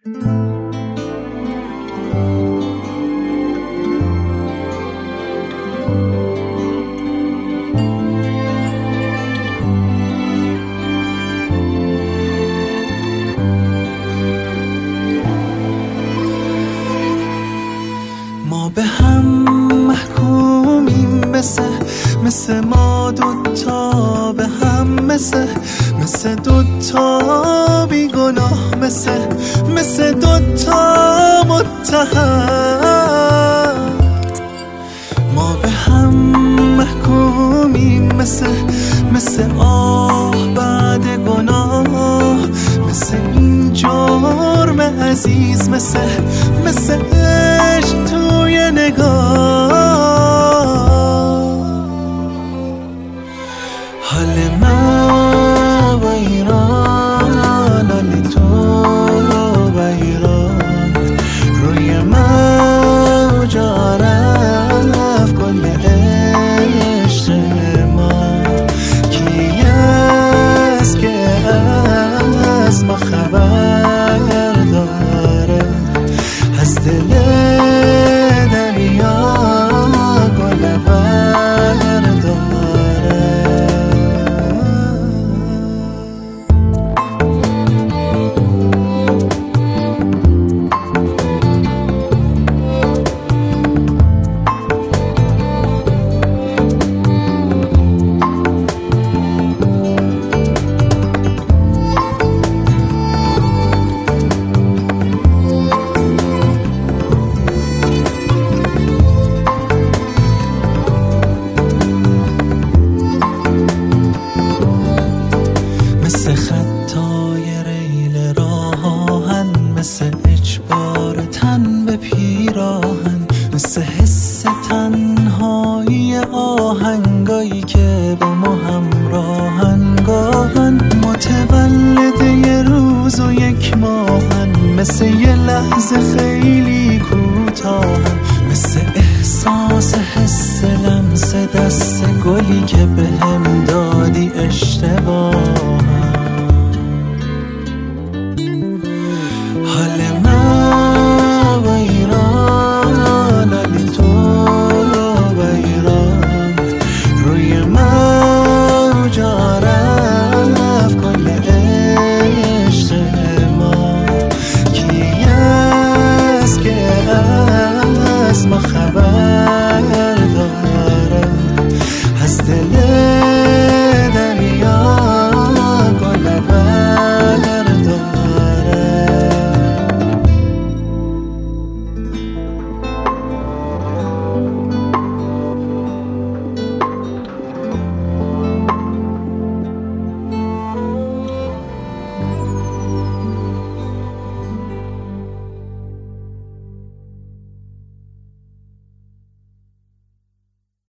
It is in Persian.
ما به هم محکومیم مثل ما دوتا به هم مثل دوتا بیگناه مثل دوتا متهم. ما به هم محکومیم مثل آه بعد گناه، مثل این جرم عزیز، مثل عشق توی نگاه. حال من و ایران، حال تو و ایران، روی موج رفت کل عشق ما. کی است که از ما خبر داره، از دل دریا گل برداره. مثل خطای ریل راهن، مثل اجبار تن به پیراهن، مثل حس تنهایی آهنگایی که با ما همراهن. گاهن متولد یه روز و یک ماهن، مثل یه لحظه خیلی کوتاهن، مثل احساس حس لمس دست گلی که بهم داد